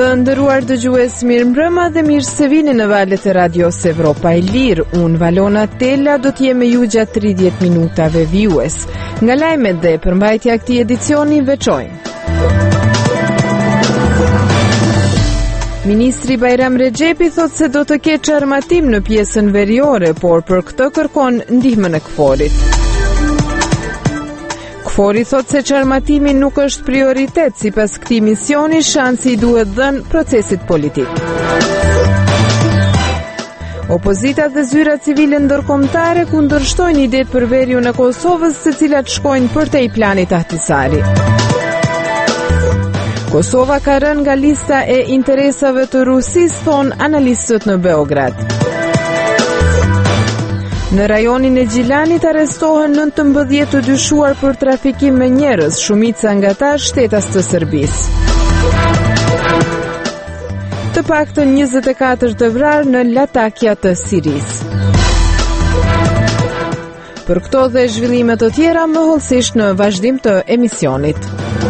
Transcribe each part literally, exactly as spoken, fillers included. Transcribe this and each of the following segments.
Të nderuar dëgjues, mirëmbrëma dhe mirë se vini në valët e Radios Evropa e Lirë. Unë Valona Tella do t'jem me ju gjatë tridhjetë minutave vijues. Nga lajmet dhe përmbajtja e këtij edicioni veçojmë. Ministri Bajram Rexhepi thot se do të ketë çarmatim në pjesën veriore, por për këtë kërkon ndihmën e Kforit. Kfori thot se çarmatimi nuk është prioritet, sipas këtij misioni shansi i duhet dhënë procesit politik. Opozita dhe zyra civile ndërkombëtare kundërshtojnë idetë për veriun e Kosovës, të cilat shkojnë përtej planit Ahtisari. Kosova ka rënë nga lista e interesave të Rusisë, thon analistët në Beograd. Në rajonin e Gjilanit arrestohen nëntëmbëdhjetë të dyshuar për trafikim me njerëz, shumica nga ta shtetas të Serbisë. Të paktën njëzet e katër të vrarë në Latakia të Sirisë. Për këto dhe zhvillimet të tjera më hollësisht në vazhdim të emisionit.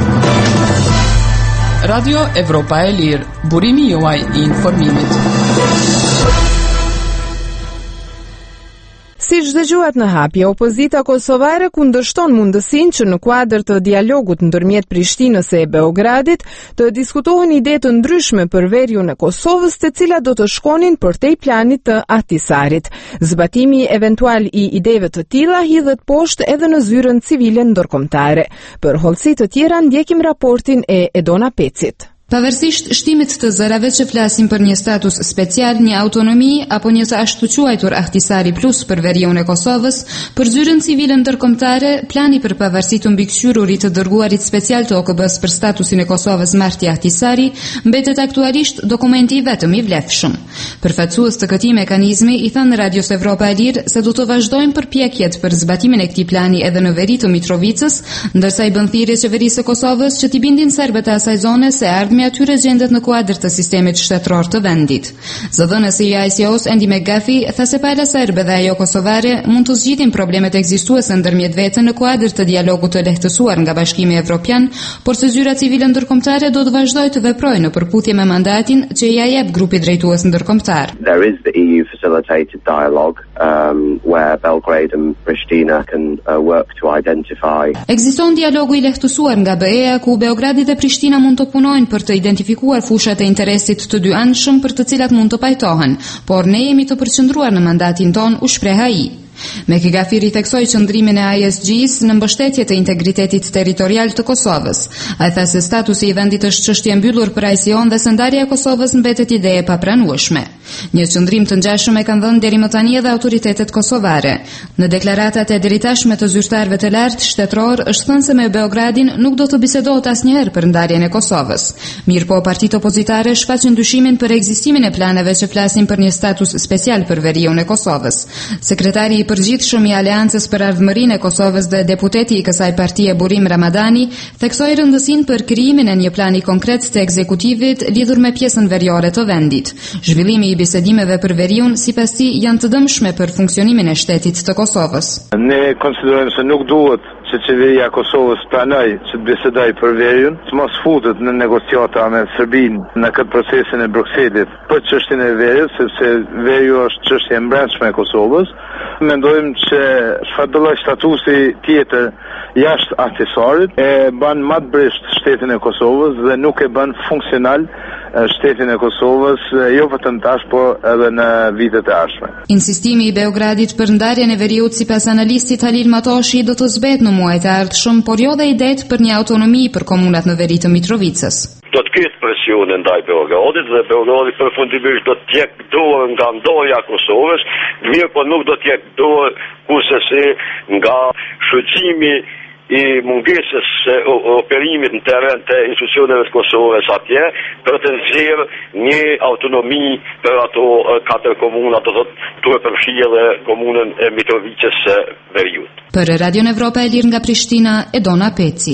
Radio Evropa e Lirë, burimi juaj i informimit. Si dëgjuat në hapje, opozita kosovare kundërshton mundësinë që në kuadër të dialogut ndërmjet Prishtinës e Beogradit të diskutohen ide të ndryshme për veriun e Kosovës, të cilat do të shkonin përtej planit të Ahtisarit. Zbatimi eventual i ideve të tilla hidhet poshtë edhe në zyrën civile ndërkombëtare. Për hollësi të tjera ndjekim raportin e Edona Pecit. Pavarësisht shtimit të zërave që flasim për një status special, një autonomi apo një të ashtu quajtur Ahtisari Plus për veriun e Kosovës, për zyrën civile ndërkombëtare, plani për pavarësi të mbikëqyruri të dërguarit special të O K B-s për statusin e Kosovës Marti Ahtisari mbetet aktualisht dokumenti i vetëm i vlefshëm. Përfaqësues të këtij mekanizmi i thanë në Radios Evropa e Lirë se do të vazhdojmë përpjekjet për zbatimin e këtij plani edhe në veri të Mitrovicës, ndërsa i bën thirrje qeverisë së Kosovës që t'i bindin serbët e asaj zone se ardhmë me atyre gjendet në kuadër të sistemit shtetëror të vendit. Zëdhënësi i I C O-s Andy McGuffey tha se pala serbe dhe ajo kosovare mund të zgjitin problemet ekzistuese ndërmjet vete në kuadër të dialogut të lehtësuar nga Bashkimi Evropian, por se zyra civile ndërkombëtare do të vazhdojë të veprojë në përputhje me mandatin që i jep grupi drejtues ndërkombëtar. There is the E U facilitated dialogue um, where Belgrade and Pristina can uh, work to identify. Ekziston dialogu i lehtësuar nga B E-a ku Beogradi dhe Prishtina mund të punojnë për të identifikuar fushat e interesit të dy anshëm për të cilat mund të pajtohen, por ne jemi të përqendruar në mandatin ton, u shpreh ai. McGuffey ritheksoi qëndrimin e I S G-s në mbështetje të integritetit territorial të Kosovës. Ai tha se statusi i vendit është çështje mbyllur për I C O-n dhe se ndarja e Kosovës mbetet ide e papranueshme. Një qëndrim të ngjashëm e kanë dhënë deri më tani edhe autoritetet kosovare. Në deklaratat e deritashme të zyrtarëve të lartë shtetëror është thënë se me Beogradin nuk do të bisedohet asnjëherë për ndarjen e Kosovës. Mirëpo partitë opozitare shfaqën dyshimin për ekzistimin e planeve që flasin për një status special për veriun e Kosovës. Sekretari i përgjithshëm i Aleancës për Ardhmërinë e Kosovës dhe deputeti i kësaj partie Burim Ramadani theksoi rëndësinë për krijimin e një plani konkret të ekzekutivit lidhur me pjesën veriore të vendit. Zhvillimi i bisedimeve për veriun sipas tij janë të dëmshme për funksionimin e shtetit të Kosovës. Ne konsiderojmë se nuk duhet që qeveria e Kosovës pranoj që të bisedoj për veriun, të mos futet në negociata me Serbinë në këtë procesin e Brukselit për çështjen e veriut, sepse veriu është çështje e brendshme e Kosovës. Mendojmë që çfarë do lloj statusi tjetër jashtë Ahtisarit e bën më të brisht shtetin e Kosovës dhe nuk e bën funksional shtetin e Kosovës, jo vetëm tash, por edhe në vitet e ardhshme. Insistimi i Beogradit për ndarjen e veriut sipas analistit Halil Matoshi do të zbehet në muajt e ardhshëm, por jo dhe idetë për një autonomi për komunat në veri të Mitrovicës. Do të ketë presion ndaj Beogradit dhe Beogradi përfundimisht do të jep dorë nga ndarja e Kosovës, mirë po nuk do të jep dorë kurse nga shfrytëzimi i mungesës operimit në terren të institucioneve të Kosovës atje për të nxjerrë një autonomi për ato katër komuna, do thotë duhet përfshirë dhe komunën e Mitrovicës së Veriut. Për Radion Evropa e Lirë nga Prishtina, Edona Peci.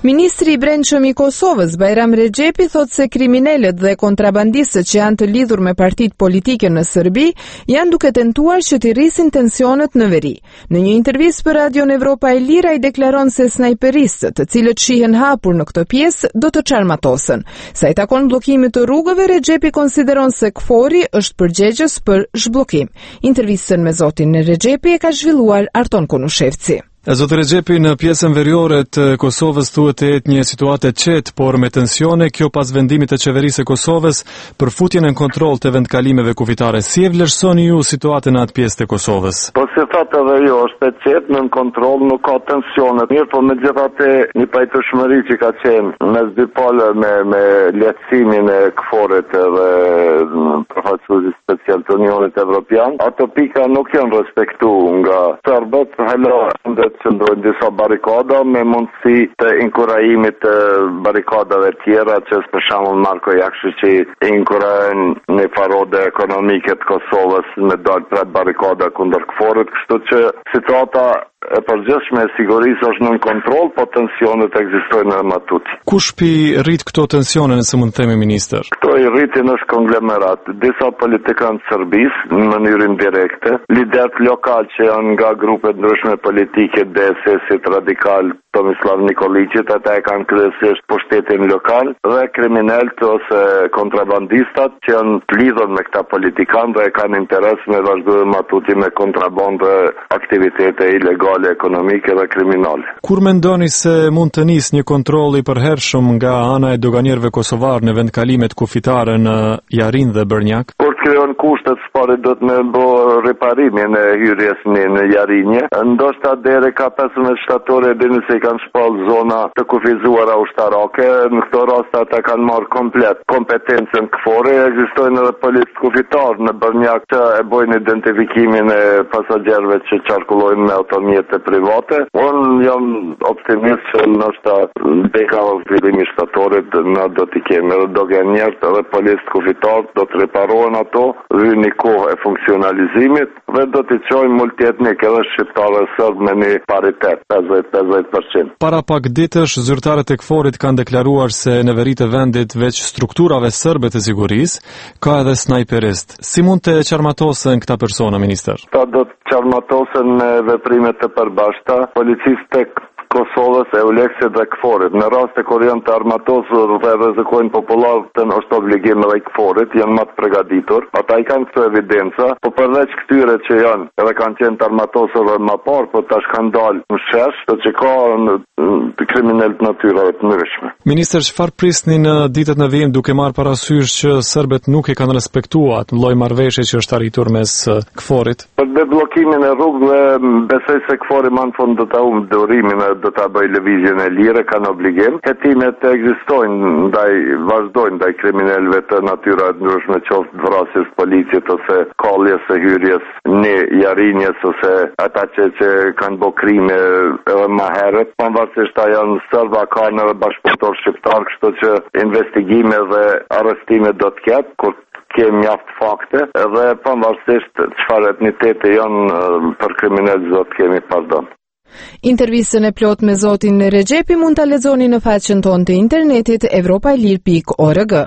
Ministri i Brendshëm i Kosovës, Bajram Rexhepi, thot se kriminalët dhe kontrabandistët që janë të lidhur me partitë politike në Serbi janë duke tentuar që të rrisin tensionet në veri. Në një intervistë për Radion Evropa e Lira, ai deklaron se snajperistët, të cilët shihen hapur në këtë pjesë, do të çarmatosen. Sa i takon bllokimit të rrugëve, Rexhepi konsideron se KFOR-i është përgjegjës për zhbllokim. Intervistën me zotin Rexhepi e ka zhvilluar Arton Konushevci. Zoti Rexhepi, në pjesën veriore të Kosovës thuhet të jetë një situatë e qetë, por me tensione, kjo pas vendimit të qeverisë së Kosovës për futjen në kontroll të vendkalimeve kufitare. Si e vlerësoni ju situatën në atë pjesë të Kosovës? Po si thotë edhe jo, është e qetë, në kontroll, nuk ka tensione. Mirë, po megjithatë një pajtueshmëri që ka qenë mes dy palë me me lehtësimin e KFOR-it dhe përfaqësuesit special të Unionit Evropian, ato pika nuk janë respektuar nga serbët, hala që ndrojnë disa barikada me mundësi të inkurajimit të barikadave tjera, që për shembull Marko Jakshi që inkurajnë në parode ekonomike të Kosovës me dalë pret barikada kundër KFOR-it, kështu që situata e përgjithshme e sigurisë është nën kontroll, po tensionet ekzistojnë në matuti. Kush pi rrit këto tensione, nëse mund të themi, ministër? Këto i rritin është konglomerat, disa politikanë të Serbisë në mënyrë indirekte, liderët lokal që janë nga grupe ndryshme politike, D S S-it radikal, Tomislav Nikolićit, ata e kanë kryesisht pushtetin lokal, dhe kriminalët ose kontrabandistat që janë të lidhur me këta politikanë dhe e kanë interes me vazhdojmë matuti me kontrabandë dhe aktivitete ilegale, ekonomike dhe kriminale. Kur mendoni se mund të nisë një kontroll i përhershëm nga ana e doganierëve kosovar në vendkalimet kufitare në Jarin dhe Brnjak? Kur krijon kushtet, s'pari do të më bë riparimin e hyrjes në Jarinje. Ndoshta deri ka pesëmbëdhjetë shtatore deri se kanë shpall zona të kufizuara ushtarake. Në këto raste ata kanë marrë komplet kompetencën KFOR-i. Ekzistojnë edhe policë kufitar në Brnjak që e bojnë identifikimin e pasagerëve që qarkullojnë me automjete private. Unë jam optimist që ndoshta deka fillimi shtatorit na do t'i kemi edhe doganierët edhe policë kufitar do të reparohen ato dhe një kohë e funksionalizimit dhe do t'i çojmë multietnik edhe shqiptarë dhe serb me një paritet pesëdhjetë pesëdhjetë përqind. Para pak ditësh, zyrtarët e KFOR-it kanë deklaruar se në veri të vendit veç strukturave serbe të sigurisë ka edhe snajperist. Si mund të qarmatosen këta persona, minister? Ta do të qarmatosen me veprime të përbashkëta, policistë tek Kosovës, Euleksit dhe KFOR-it. Në raste kur janë të armatosur dhe rrezikojnë popullatën, është obligim edhe KFOR-it, janë më të përgatitur. Ata i kanë këto evidenca, po përveç këtyre që janë edhe kanë qenë të armatosur dhe më parë, po tash kanë dalë në shesh, do që ka të kriminal të natyrave të ndryshme. Minister, çfarë prisni në ditët në vijim duke marrë parasysh që serbët nuk e kanë respektuar atë lloj marrëveshje që është arritur mes KFOR-it? Për debllokimin e rrugëve, besoj se KFOR-i më në fund do ta humbë durimin e do ta bëjë lëvizjen e lirë, kanë obligim. Hetimet ekzistojnë ndaj vazhdojnë ndaj kriminalëve të natyra të ndryshme, qoftë vrasjes policit ose kalljes së hyrjes në Jarinjes ose ata që, që kanë bërë krime edhe më herët. Pavarësisht ata janë serba, kanë edhe bashkëpunëtor shqiptar, kështu që investigime dhe arrestime do të ketë kur kemi mjaft fakte edhe pavarësisht çfarë etnitete janë për kriminalë do të kemi pardon. Intervistën e plot me zotin Rexhepi mund ta lexoni në faqen tonë të internetit evropailir pikë org.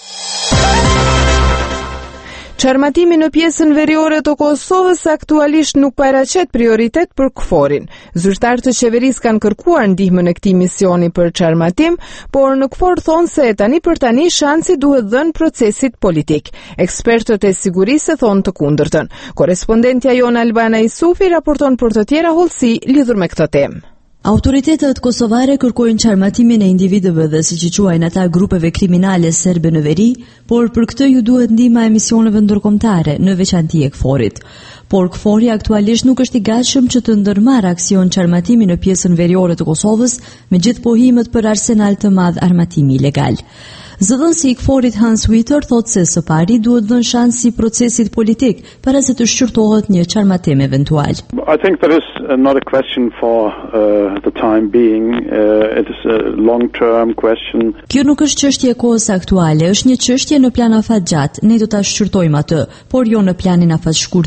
Çarmatimi në pjesën veriore të Kosovës aktualisht nuk paraqet prioritet për KFOR-in. Zyrtarët e qeverisë kanë kërkuar ndihmën e këtij misioni për çarmatim, por në KFOR thonë se tani për tani shansi duhet dhënë procesit politik. Ekspertët e sigurisë thonë të kundërtën. Korrespondentja jon Albana Isufi raporton për të tjera hollësi lidhur me këtë temë. Autoritetet kosovare kërkojnë qarmatimin e individëve dhe siç i quajnë ata grupeve kriminale serbe në veri, por për këtë ju duhet ndihma e misioneve ndërkombëtare, në veçanti e KFOR-it. Por KFOR-i aktualisht nuk është i gatshëm që të ndërmarrë aksion qarmatimi në pjesën veriore të Kosovës, me gjithë pohimet për arsenal të madh armatimi ilegal. Zëdhënësi i KFOR-it Hans Witter thotë se së pari duhet dhënë shans si procesit politik para se të shqyrtohet një qarmatim eventual. I think there is not a question for uh, the time being. Uh, it is a long-term question. Kjo nuk është çështje kohës aktuale, është një çështje në plan afat gjatë. Ne do ta shqyrtojmë atë, por jo në planin afat shkurtër.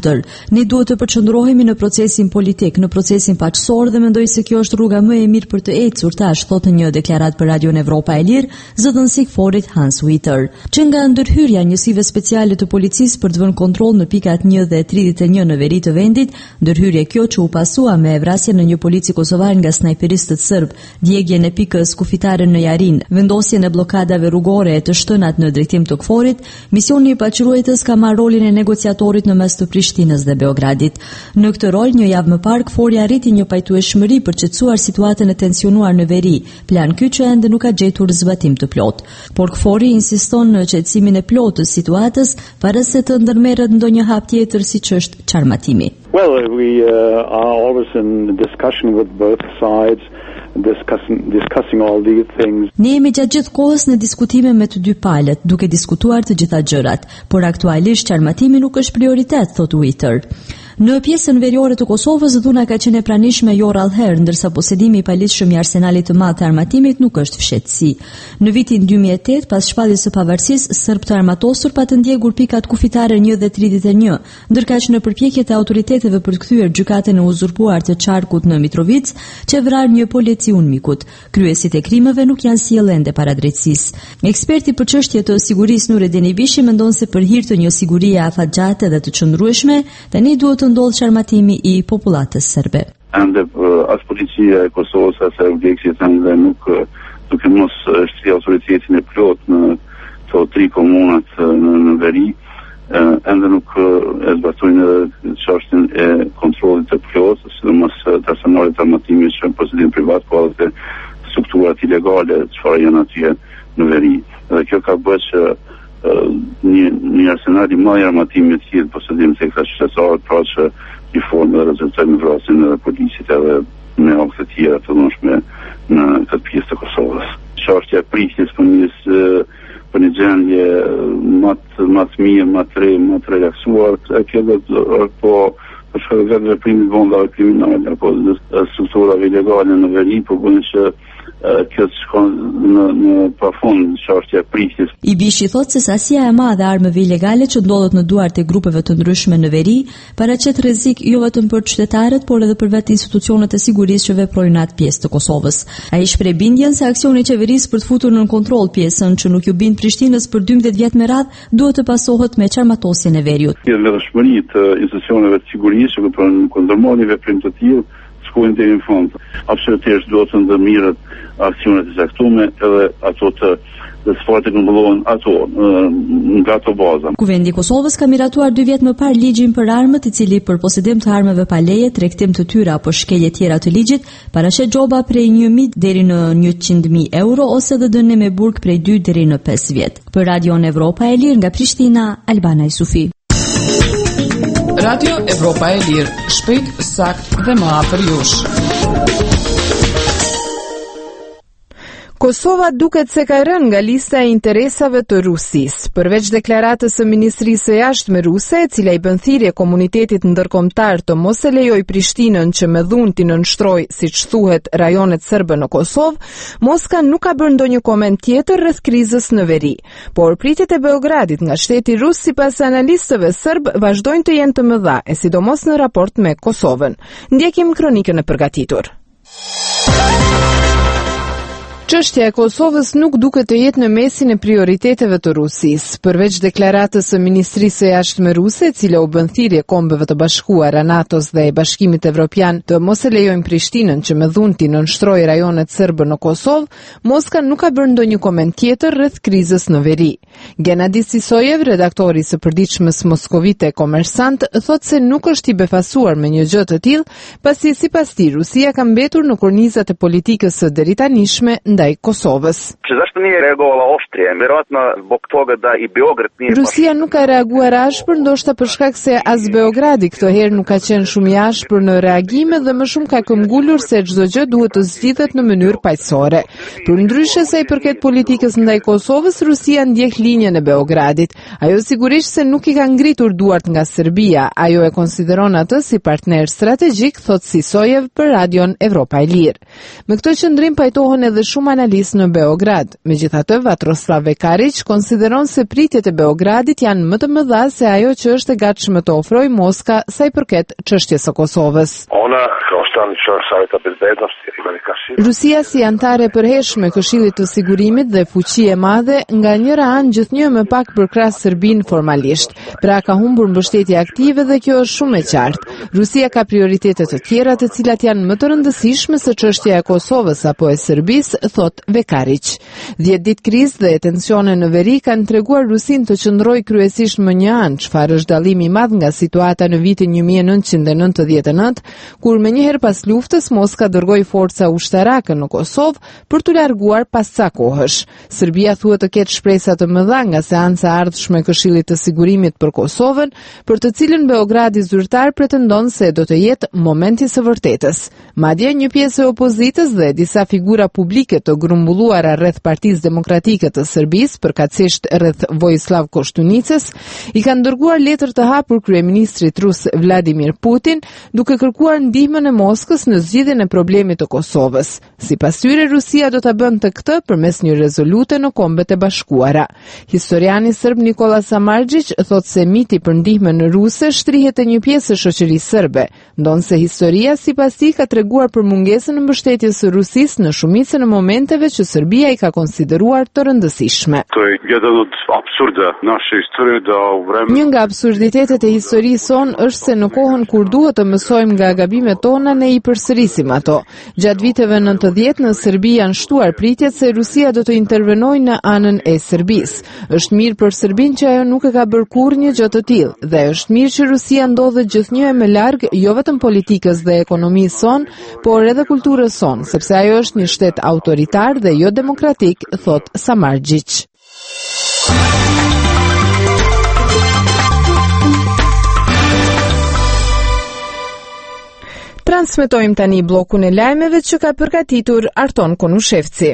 Ne duhet të përqendrohemi në procesin politik, në procesin paqësor dhe mendoj se kjo është rruga më e mirë për të ecur, tash thotë një deklarat për Radion Evropa e Lirë, zëdhënësi i forit Hans Witter. Që nga ndërhyrja njësive speciale të policisë për të vënë kontroll në pikat një dhe tridhjetë e një në veri të vendit, ndërhyrje kjo që u pasua me vrasjen në një polici kosovar nga snajperistët serb, djegjen e pikës kufitare në Jarin, vendosjen e blokadave rrugore e të shtënat në drejtim të Kforit, misioni i paqëruetës ka marrë rolin e negociatorit në mes të Prishtinës dhe Beogradit. Në këtë rol, një javë më parë Kfori arriti një pajtueshmëri për qetësuar situatën e tensionuar në veri, plan ky që ende nuk ka gjetur zbatim të plot. Por Kfori insiston në qetësimin e plotë të situatës para se të ndërmerret ndonjë hap tjetër siç është çarmatimi. Well, we uh, are always in discussion with both sides. Discussing, discussing all these things. Ne jemi gjatë gjithë kohës në diskutime me të dy palët, duke diskutuar të gjitha gjërat, por aktualisht qarmatimi nuk është prioritet, thot Witter. Në pjesën veriore të Kosovës, dhuna ka qenë e pranishme jo rallëherë, ndërsa posedimi i paligjshëm i arsenalit të madh të armatimit nuk është fshehtësi. Në vitin dy mijë e tetë, pas shpalljes së pavarësisë, serb të armatosur pa të ndjegur pikat kufitare një dhe tridhjetë e një, ndërkaq në përpjekjet e autoriteteve për të kthyer gjykatën e uzurpuar të Çarkut në Mitrovic, që vrar një policiun mikut. Kryesit e krimeve nuk janë sjellë ende para drejtësisë. Eksperti për çështje të sigurisë Nurettin Ibishi mendon se për hir të një sigurie afatgjate dhe të qëndrueshme, tani duhet të ndodhë qarmatimi i popullatës serbe. Ende as policia e Kosovës as e Vleksit ende nuk duke mos shtri autoritetin e plot në të tri komunat në, në veri, ende nuk e zbatojnë çështjen e kontrollit të plot, sidomos të arsenalit të armatimit që në posedim privat, po edhe strukturat ilegale çfarë janë atje në veri. Dhe kjo ka bërë që një, një arsenal i madh i armatimit të posedim tek ata qytetarët, pra që i formë dhe rezultojnë në vrasin edhe policit edhe me akte të tjera të dhunshme në këtë pjesë të Kosovës. Çështja e prishjes për një për një gjendje më më të mirë, më të re, më të relaksuar, e kjo do të po për shkak të veprimit bomba kriminale apo strukturave ilegale në veri, po bën që kjo të shkon në, në pafund çështja e prishjes. Ibishi thotë se sasia e madhe e armëve ilegale që ndodhet në duart e grupeve të ndryshme në veri paraqet rrezik jo vetëm për qytetarët, por edhe për vetë institucionet e sigurisë që veprojnë në atë pjesë të Kosovës. Ai shpreh bindjen se aksioni i qeverisë për të futur në kontroll pjesën që nuk ju bind Prishtinës për dymbëdhjetë vjet me radhë duhet të pasohet me çarmatosjen e veriut. Vetëdijshmëri të institucioneve të sigurisë që veprojnë kundër ndërmarrje veprim të tillë shkojnë deri në fund. Absolutisht duhet të ndërmirët aksionet e caktuara edhe ato të dhe sfortë të këmbullohen ato nga ato baza. Kuvendi i Kosovës ka miratuar dy vjet më parë ligjin për armët, i cili për posedim të armëve pa leje, tregtim të tyre apo shkelje tjera të ligjit, paraqet gjoba prej një mijë deri në njëqind mijë euro ose edhe dënim me burg prej dy deri në pesë vjet. Për Radion Evropa e Lirë nga Prishtina, Albana Yusufi. Radio Evropa e Lirë, shpejt, sakt dhe më afër jush. Kosova duket se ka rënë nga lista e interesave të Rusisë. Përveç deklaratës së Ministrisë së Jashtme ruse, e cila i bën thirrje komunitetit ndërkombëtar të mos e lejojë Prishtinën që me dhunë t'i nënshtrojë, siç thuhet, rajonet serbe në Kosovë, Moska nuk ka bërë ndonjë koment tjetër rreth krizës në veri. Por pritjet e Beogradit nga shteti rus sipas analistëve serb vazhdojnë të jenë të mëdha, e sidomos në raport me Kosovën. Ndjekim kronikën e përgatitur. Çështja e Kosovës nuk duket të jetë në mesin e prioriteteve të Rusisë. Përveç deklaratës së Ministrisë së Jashtme ruse, e cila u bën thirrje Kombeve të Bashkuara, NATO-s dhe Bashkimit Evropian të mos e lejojnë Prishtinën që me dhunë t'i nënshtrojë rajonet serbe në Kosovë, Moska nuk ka bërë ndonjë koment tjetër rreth krizës në veri. Gennadi Sisojev, redaktori i së përditshmës moskovite Komersant, thotë se nuk është i befasuar me një gjë të tillë, pasi sipas tij Rusia ka mbetur në kornizat e politikës së deritanishme ndaj Kosovës. Rusia nuk ka reaguar ashpër, ndoshta për shkak se as Beogradi këtë herë nuk ka qenë shumë i ashpër në reagime dhe më shumë ka këmbgulur se çdo gjë duhet të zgjidhet në mënyrë paqësore. Përndryshe sa i përket politikës ndaj Kosovës, Rusia ndjek linjën e Beogradit. Ajo sigurisht se nuk i ka ngritur duart nga Serbia, ajo e konsideron atë si partner strategjik, thot Sisojev për Radion Evropa e Lirë. Me këtë qëndrim pajtohen edhe shumë analist në Beograd. Megjithatë, Vatroslav Vekarić konsideron se pritjet e Beogradit janë më të mëdha se ajo që është e gatshme të ofrojë Moska sa i përket çështjes së Kosovës. Ona kao članica Saveta bezbednosti i velika sila. Rusia si antare e përhershme e Këshillit të Sigurimit dhe fuqi e madhe, nga njëra anë gjithnjë më pak përkrahas Serbinë formalisht. Pra ka humbur mbështetje aktive dhe kjo është shumë e qartë. Rusia ka prioritete të tjera të cilat janë më të rëndësishme se çështja e Kosovës apo e Serbisë, thot Vekarić. dhjetë ditë krizë dhe tensione në veri kanë treguar Rusinë të qëndrojë kryesisht më një anë, çfarë është dallimi i madh nga situata në vitin një mijë e nëntëqind e nëntëdhjetë e nëntë, kur menjëherë pas luftës Moska dërgoi forca ushtarake në Kosovë për t'u larguar pas ca kohësh. Serbia thuhet të ketë shpresa të mëdha nga seanca e ardhshme e Këshillit të Sigurimit për Kosovën, për të cilën Beogradi zyrtar pretendon se do të jetë momenti së vërtetës. Madje një pjesë e opozitës dhe disa figura publike të grumbulluara rreth Partisë Demokratike të Serbisë, përkatësisht rreth Vojislav Koštunicës, i kanë dërguar letër të hapur kryeministrit rus Vladimir Putin, duke kërkuar ndihmën e Moskës në zgjidhjen e problemit të Kosovës. Sipas tyre, Rusia do ta bënte këtë përmes një rezolute në Kombet e Bashkuara. Historiani serb Nikola Samardžić thot se miti për ndihmën ruse shtrihet te një pjesë e shoqërisë serbe, ndonse historia sipas tij ka treguar për mungesën e mbështetjes së Rusisë në shumicën e momenteve që Serbia i ka konsideruar të rëndësishme. Një nga absurditetet e historisë son është se në kohën kur duhet të mësojmë nga gabimet tona, ne i përsërisim ato. Gjatë viteve nëntëdhjetë në Serbi janë shtuar pritjet se Rusia do të intervenojë në anën e Serbisë. Është mirë për Serbinë që ajo nuk e ka bërë kurrë gjë të tillë, dhe është mirë që Rusia ndodhet gjithnjë e më larg jo vetëm politikës dhe ekonomisë son, por edhe kulturës son, sepse ajo është një shtet autoritar dhe jo demokratik, thot Samardžić. Transmetojmë tani blokun e lajmeve që ka përgatitur Arton Konushevci.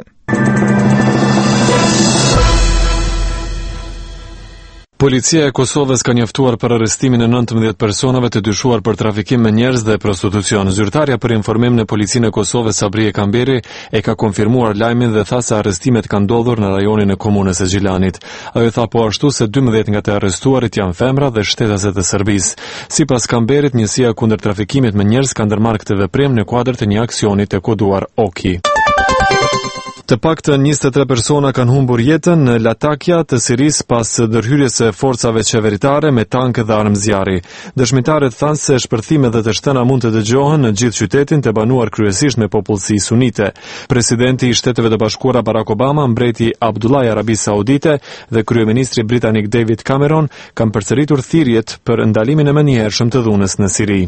Policia e Kosovës ka njoftuar për arrestimin e nëntëmbëdhjetë personave të dyshuar për trafikim me njerëz dhe prostitucion. Zyrtarja për informim në Policinë e Kosovës Sabrie Kamberi e ka konfirmuar lajmin dhe tha se arrestimet kanë ndodhur në rajonin e komunës së Gjilanit. Ajo tha po ashtu se dymbëdhjetë nga të arrestuarit janë femra dhe shtetase të Serbisë. Sipas Kamberit, njësia kundër trafikimit me njerëz ka ndërmarrë këtë veprim në kuadër të një aksioni të koduar Oki. Të paktën njëzet e tre persona kanë humbur jetën në Latakja të Sirisë pas ndërhyrjes së forcave qeveritare me tanke dhe armë zjarri. Dëshmitarët thanë se shpërthime dhe të shtëna mund të dëgjohen në gjithë qytetin, të banuar kryesisht me popullsi sunite. Presidenti i Shteteve të Bashkuara Barack Obama, mbreti Abdullah i Arabisë Saudite dhe kryeministri britanik David Cameron kanë përsëritur thirrjet për ndalimin e menjëhershëm të dhunës në Siri.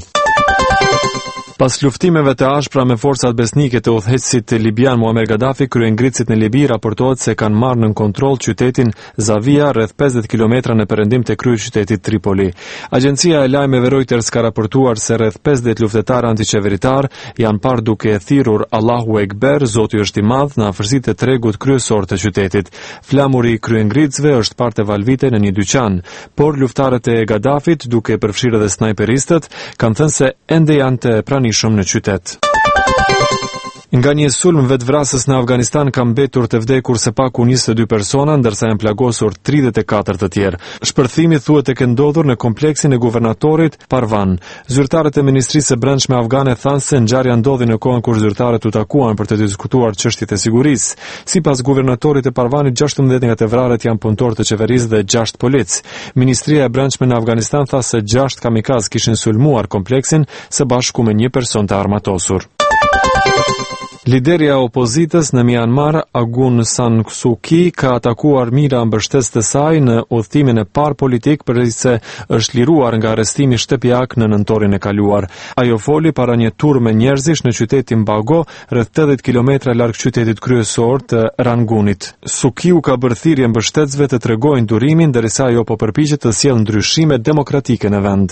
Pas luftimeve të ashpra me forcat besnike të udhëheqësit libian Muammar Gaddafi, kryengritësit në Libi raportohet se kanë marrë në kontroll qytetin Zavia, rreth pesëdhjetë kilometra në perëndim të kryeqytetit Tripoli. Agjencia e lajmeve Reuters ka raportuar se rreth pesëdhjetë luftëtarë antiqeveritar janë parë duke e thirrur Allahu Ekber, Zoti është i madh, në afërsitë e tregut kryesor të qytetit. Flamuri i kryengritësve është parë valvite në një dyqan, por luftarët e Gaddafit, duke përfshirë edhe snajperistët, kanë thënë se ende janë të pranishëm në qytet. Nga një sulm vetvrasës në Afganistan ka mbetur të vdekur së paku njëzet e dy persona, ndërsa janë plagosur tridhjetë e katër të tjerë. Shpërthimi thuhet të kenë ndodhur në kompleksin e guvernatorit Parvan. Zyrtarët e Ministrisë së Brendshme afgane thanë se ngjarja ndodhi në kohën kur zyrtarët u takuan për të diskutuar çështjet e sigurisë. Sipas guvernatorit të Parvanit, gjashtëmbëdhjetë nga të vrarët janë punëtorë të qeverisë dhe gjashtë polic. Ministria e Brendshme në Afganistan tha se gjashtë kamikaz kishin sulmuar kompleksin së bashku me një person të armatosur. Liderja e opozitës në Myanmar, Aung San Suu Kyi, ka atakuar mira mbështetës të saj në udhëtimin e parë politik përse është liruar nga arrestimi shtëpiak në nëntorin e kaluar. Ajo foli para një tur me njerëzish në qytetin Bago, rreth tetëdhjetë kilometra larg qytetit kryesor të Rangunit. Suu Kyi ka bërë thirrje mbështetësve të tregojnë durimin, ndërsa ajo po përpiqet të sjellë ndryshime demokratike në vend.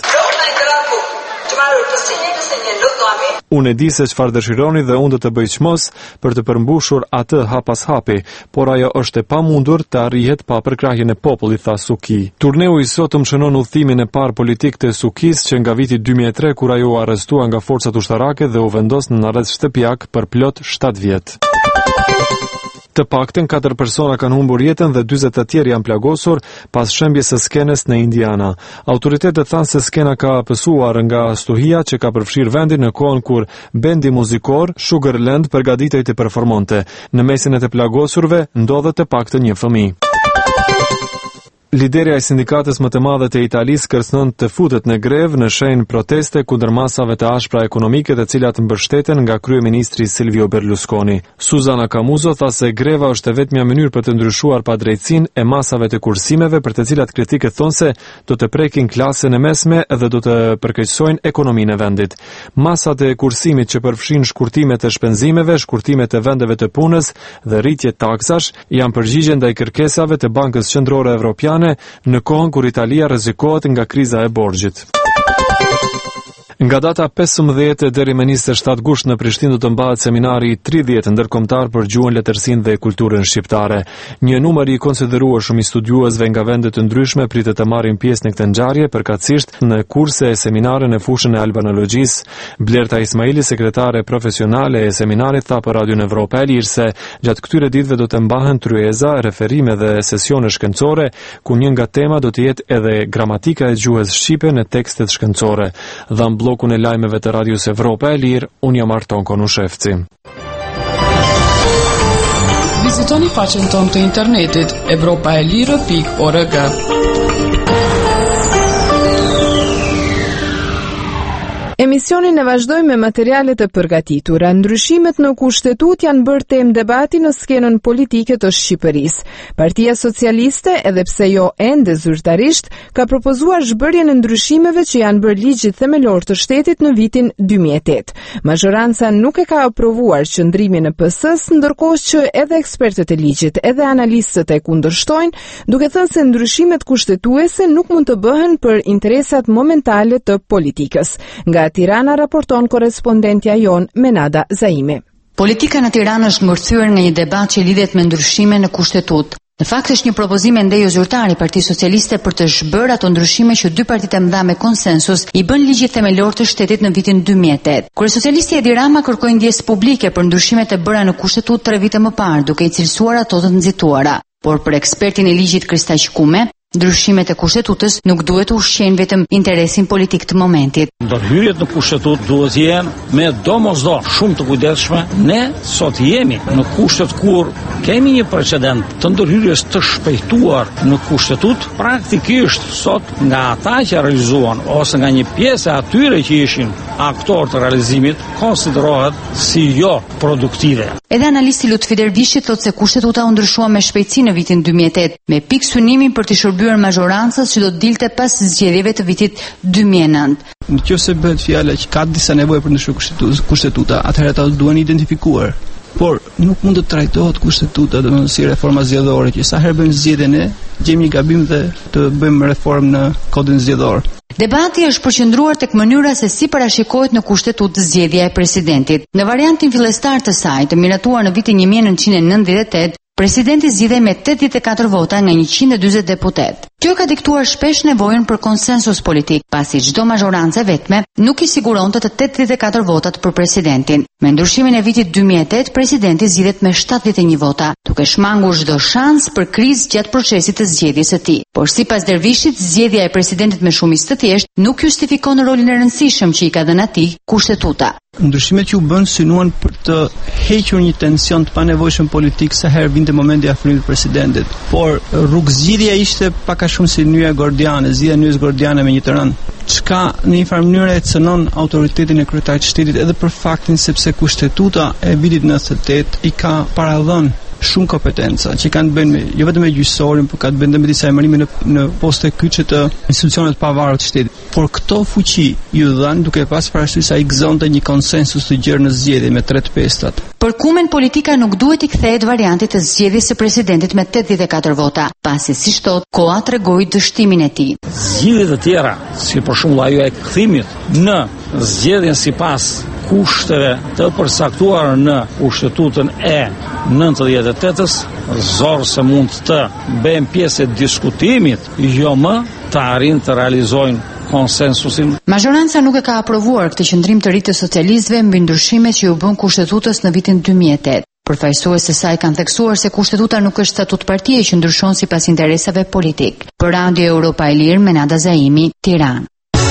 Unë e di se çfarë dëshironi dhe unë do të bëj çmos për të përmbushur atë hap pas hapi, por ajo është e pamundur të arrihet pa përkrahjen e popullit, tha Suu Kyi. Turneu i sotëm shënon udhëtimin e parë politik të Suu Kyis që nga viti dy mijë e tre, kur ajo u arrestua nga forcat ushtarake dhe u vendos në arrest shtëpiak për plot shtatë vjet. Të paktën katër persona kanë humbur jetën dhe dyzet të tjerë janë plagosur pas shembjes së skenës në Indiana. Autoritetet thanë se skena ka pësuar nga stuhia që ka përfshirë vendin në kohën kur bendi muzikor Sugarland përgatitej të performonte. Në mesin e të plagosurve ndodhet të paktën një fëmijë. Liderja e sindikatës më të madhe të Italisë kërcënon të futet në grevë në shenjë proteste kundër masave të ashpra ekonomike të cilat mbështeten nga kryeministri Silvio Berlusconi. Suzana Camuso tha se greva është e vetmja mënyrë për të ndryshuar padrejtësinë e masave të kursimeve për të cilat kritikët thonë se do të prekin klasën e mesme dhe do të përkeqësojnë ekonominë e vendit. Masat e kursimit që përfshin shkurtimet e shpenzimeve, shkurtimet e vendeve të punës dhe rritje taksash janë përgjigje ndaj kërkesave të Bankës Qendrore Evropiane në kohën kur Italia rrezikohet nga kriza e borxhit. Nga data pesëmbëdhjetë deri më njëzet e shtatë gusht në Prishtinë do të mbahet seminari i tridhjetë ndërkombëtar për gjuhën, letërsinë dhe kulturën shqiptare. Një numër i konsiderueshëm i studiuesve nga vende të ndryshme pritet të marrin pjesë në këtë ngjarje, përkatësisht në kurse e seminare në fushën e albanologjisë. Blerta Ismaili, sekretare profesionale e seminarit, tha për Radion Evropa e Lirë se gjatë këtyre ditëve do të mbahen tryeza, referime dhe sesione shkencore, ku një nga tema do të jetë edhe gramatika e gjuhës shqipe në tekstet shkencore. Dha blokun e lajmeve të Radios Evropa e Lirë, unë jam Arton Konushevci. Vizitoni faqen tonë të internetit evropaelire pikë org. Emisionin e vazhdoj me materialet e përgatitura. Ndryshimet në kushtetut janë bërë temë debati në skenën politike të Shqipërisë. Partia Socialiste, edhe pse jo ende zyrtarisht, ka propozuar zhbërjen e ndryshimeve që janë bërë ligjit themelor të shtetit në vitin dy mijë e tetë. Mazhoranca nuk e ka aprovuar qëndrimin e P S-s, ndërkohë që edhe ekspertët e ligjit, edhe analistët e kundërshtojnë, duke thënë se ndryshimet kushtetuese nuk mund të bëhen për interesat momentale të politikës. Nga Tirana raporton korespondentja jon Menada Zaimi. Politika në Tiranë është ngërthyer nga një debat që lidhet me ndryshime në kushtetut. Në fakt është një propozim e ndejo zyrtar i Partisë Socialiste për të zhbërë ato ndryshime që dy partitë e mëdha me konsensus i bën ligjit themelor të shtetit në vitin dy mijë e tetë. Kryesocialisti Edi Rama kërkoi ndjesë publike për ndryshimet e bëra në kushtetut tre vite më parë, duke i cilësuar ato të nxituara. Por për ekspertin e ligjit Kristaq Kume, ndryshimet e kushtetutës nuk duhet të ushqejnë vetëm interesin politik të momentit. Ndërhyrjet në kushtetutë duhet të jenë me domosdoshmë shumë të kujdesshme. Ne sot jemi në kushtet kur kemi një precedent të ndërhyrjes të shpejtuar në kushtetutë, praktikisht sot nga ata që realizuan ose nga një pjesë e atyre që ishin aktor të realizimit konsiderohet si jo produktive. Edhe analisti Lutfi Dervishi thotë se kushtetuta u ndryshua me shpejtësi në vitin dy mijë e tetë, me pikë synimin për të shërbyer mazhorancës që do të dilte pas zgjedhjeve të vitit dy mijë e nëntë. Nëse bëhet fjala që ka disa nevojë për ndryshuar kushtetuta, atëherë ata duhen identifikuar. Por nuk mund të trajtohet kushtetuta domethënë si reforma zgjedhore, që sa herë bëjmë zgjedhje ne, gjejmë një gabim dhe të bëjmë reformë në kodin zgjedhor. Debati është përqendruar tek mënyra se si parashikohet në kushtetutë zgjedhja e presidentit. Në variantin fillestar të saj, të miratuar në vitin një mijë e nëntëqind e nëntëdhjetë e tetë, presidenti zgjidhej me tetëdhjetë e katër vota nga njëqind e dyzet deputet. Kjo ka diktuar shpesh nevojën për konsensus politik, pasi çdo mazhorancë vetme nuk i siguronte të tetëdhjetë e katër votat për presidentin. Me ndryshimin e vitit dy mijë e tetë, presidenti zgjidhet me shtatëdhjetë e një vota, duke shmangur çdo shans për krizë gjatë procesit të zgjedhjes së tij. Por sipas Dervishit, zgjedhja e presidentit me shumicë të thjeshtë nuk justifikon rolin e rëndësishëm që i ka dhënë atij kushtetuta. Ndryshimet që u bën synuan për të hequr një tension të panevojshëm politik sa herë vinte momenti i afrimit të presidentit. Por rrugëzgjidhja ishte pak a shumë si nyja gordiane, zgjidhja e nyjës gordiane me një të rënë, çka në një farë mënyrë e cënon autoritetin e kryetarit të shtetit edhe për faktin sepse kushtetuta e vitit nëntëdhjetë e tetë i ka paradhënë shumë kompetenca që kanë të bëjnë me, jo vetëm me gjyqësorin, por ka të bëjnë me disa emërime në, në poste kyçe të institucioneve të pavarura të shtetit. Por këto fuqi ju dhanë duke pas parasysh sa i gëzonte një konsensus të gjerë në zgjedhje me tre të pestat. Për Kumen, politika nuk duhet i kthehet variantit të zgjedhjes së presidentit me tetëdhjetë e katër vota, pasi siç thot, koha tregoi dështimin e tij. Zgjedhjet e tjera, si për shembull ajo e kthimit në zgjedhjen sipas kushteve të përcaktuara në kushtetutën e nëntëdhjetë e tetës, zorë se mund të bëjmë pjesë e diskutimit, jo më të arrin të realizojnë konsensusin. Mazhoranca nuk e ka aprovuar këtë qëndrim të ri të socialistëve mbi ndryshimet që u bën kushtetutës në vitin dy mijë e tetë. Përfaqësues së saj kanë theksuar se kushtetuta nuk është statut partie që ndryshon sipas interesave politik. Për Radio Europa e Lirë, Menada Zaimi, Tiranë.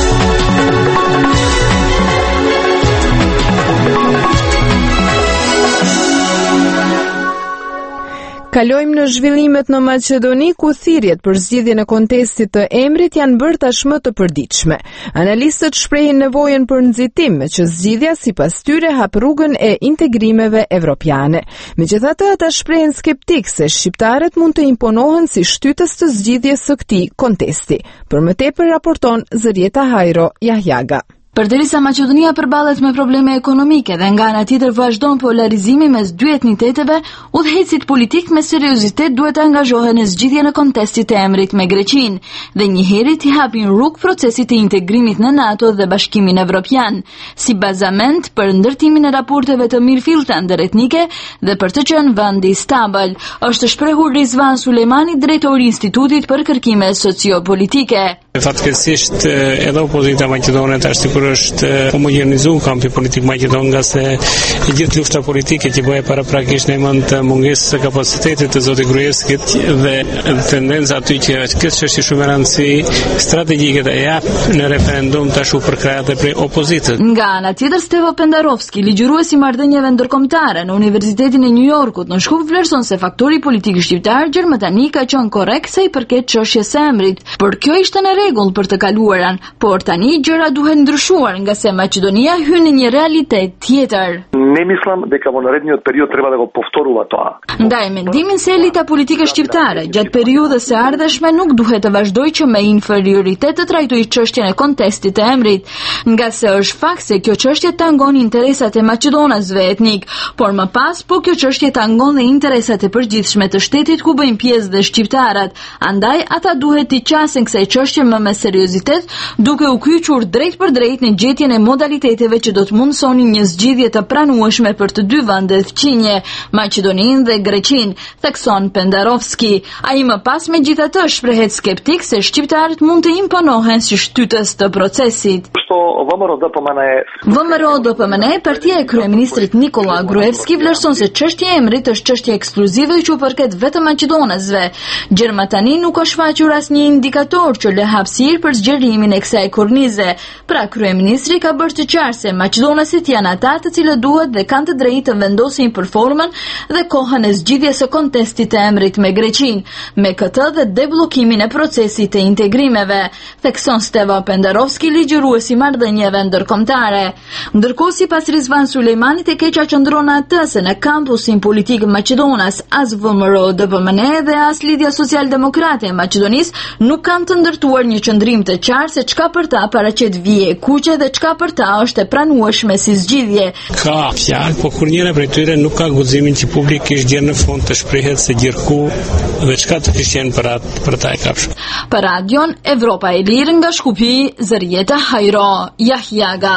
Kalojmë në zhvillimet në Maqedoni, ku thirrjet për zgjidhjen e kontestit të emrit janë bërë tashmë të përditshme. Analistët shprehin nevojën për nxitim, me që zgjidhja sipas tyre hap rrugën e integrimeve evropiane. Megjithatë, ata shprehen skeptik se shqiptarët mund të imponohen si shtytës të zgjidhjes së këtij kontesti. Për më tepër raporton Zërieta Hajro Jahjaga. Përderisa Maqedonia përballet me probleme ekonomike dhe nga ana tjetër vazhdon polarizimi mes dy etniteteve, udhëheqësit politik me seriozitet duhet të angazhohen në zgjidhjen e kontestit të emrit me Greqinë dhe njëherë t'i hapin rrugë procesit të integrimit në NATO dhe Bashkimin Evropian, si bazament për ndërtimin e raporteve të mirëfillta ndëretnike dhe për të qenë vendi stabil, është shprehur Rizvan Sulejmani, drejtori i Institutit për Kërkime Sociopolitike. Fatkeqësisht edhe opozita maqedone tash kur është homogenizuar kampi politik maqedon, nga se gjithë lufta politike që bëhet paraprakisht në emër të mungesës së kapacitetit të zotit Gruevskit dhe tendenca aty që këtë çështje shumë e rëndësishme strategjike të jap në referendum tash u përkrahet prej opozitës. Nga ana tjetër, Stevo Pendarovski, ligjërues i marrëdhënieve ndërkombëtare në Universitetin e New Yorkut në Shkup, vlerëson se faktori politik shqiptar gjermani ka qenë korrekt sa i përket çështjes së emrit, por kjo ishte në rregull për të kaluaran, por tani gjëra duhet ndryshuar nga se Maqedonia hyn në një realitet tjetër. Ne mislim дека во наредниот период треба да го повторува тоа. Ndaj mendimin se elita politike shqiptare gjatë periudhës së ardhshme nuk duhet të vazhdojë që me inferioritet të trajtojë çështjen e kontestit të emrit, nga se është fakt se kjo çështje tangon interesat e maqedonasve etnik, por më pas po kjo çështje tangon dhe interesat e përgjithshme të shtetit ku bëjnë pjesë dhe shqiptarët. Andaj ata duhet t'i qasin kësaj çështje më me seriozitet, duke u kyçur drejt për drejt në gjetjen e modaliteteve që do të mundsonin një zgjidhje të pranueshme për të dy vendet fqinje, Maqedoninë dhe Greqinë, thekson Pendarovski. Ai më pas megjithatë shprehet skeptik se shqiptarët mund të imponohen si shtytës të procesit. V M R O D P M N E V M R O D P M N E, partia e kryeministrit Nikola Gruevski, vlerëson se çështja e emrit është çështje ekskluzive që u përket vetëm maqedonasve. Gjërma tani nuk ka shfaqur asnjë indikator që lë hapësirë për zgjerimin e kësaj kornize. Pra kryeministri ka bërë të qartë se maqedonasit janë ata të cilët duhet dhe kanë të drejtë të vendosin për formën dhe kohën e zgjidhjes së kontestit të emrit me Greqinë, me këtë dhe debllokimin e procesit të integrimeve, thekson Stevo Pendarovski, ligjërues i marrëdhënieve ndërkombëtare. Ndërkohë, sipas Rizvan Sulejmanit, e keqja qëndron atë se në kampusin politik maqedonas as V M R O D P M N E dhe as Lidhja Social-Demokrate e Maqedonisë nuk kanë të ndërtuar një qëndrim të qartë se çka për ta paraqet vije e kuqe dhe çka për ta është e pranueshme si zgjidhje. Ka fjalë, po kur njëra prej tyre nuk ka guximin që publikisht gjë në fund të shprehet se gjithku dhe çka të kishte për atë për ta e kapshëm. Për Radion Evropa e Lirë nga Shkupi, Zërieta Hajro Jahjaga.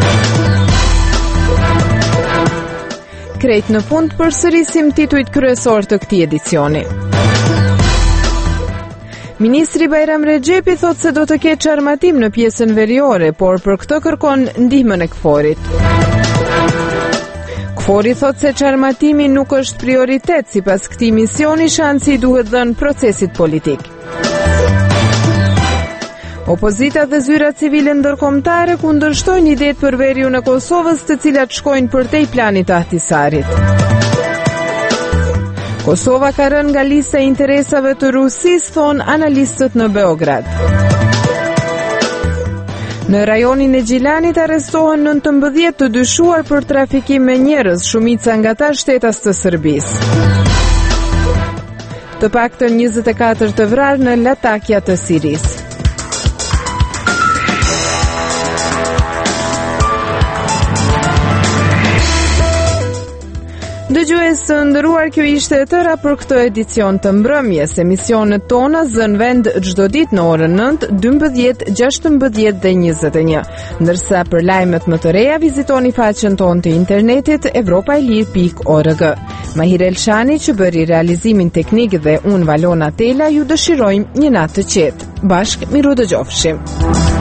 Krejt në fund përsërisim titujt kryesor të këtij edicioni. Ministri Bajram Rexhepi thot se do të ketë çarmatim në pjesën veriore, por për këtë kërkon ndihmën e KFOR-it. KFOR-i thot se çarmatimi nuk është prioritet, sipas këtij misioni shansi duhet dhënë procesit politik. Opozita dhe zyra civile ndërkombëtare kundërshtojnë idetë për veriun e Kosovës, të cilat shkojnë përtej planit të Ahtisarit. Kosova ka rënë nga lista e interesave të Rusisë, thon analistët në Beograd. Në rajonin e Gjilanit arrestohen nëntëmbëdhjetë të dyshuar për trafikim me njerëz, shumica nga ta shtetas të Serbisë. Të paktën njëzet e katër të vrarë në Latakia të Sirisë. Dëgjues të nderuar, kjo ishte e tëra për këtë edicion të mbrëmjes. Emisionet tona zën vend çdo ditë në orën nëntë, dymbëdhjetë, gjashtëmbëdhjetë dhe njëzet e një. Ndërsa për lajmet më të reja vizitoni faqen tonë të internetit evropailir pikë org. Mahir Elshani që bëri realizimin teknik dhe unë Valona Tela ju dëshirojmë një natë të qetë. Bashk miru dëgjofshim.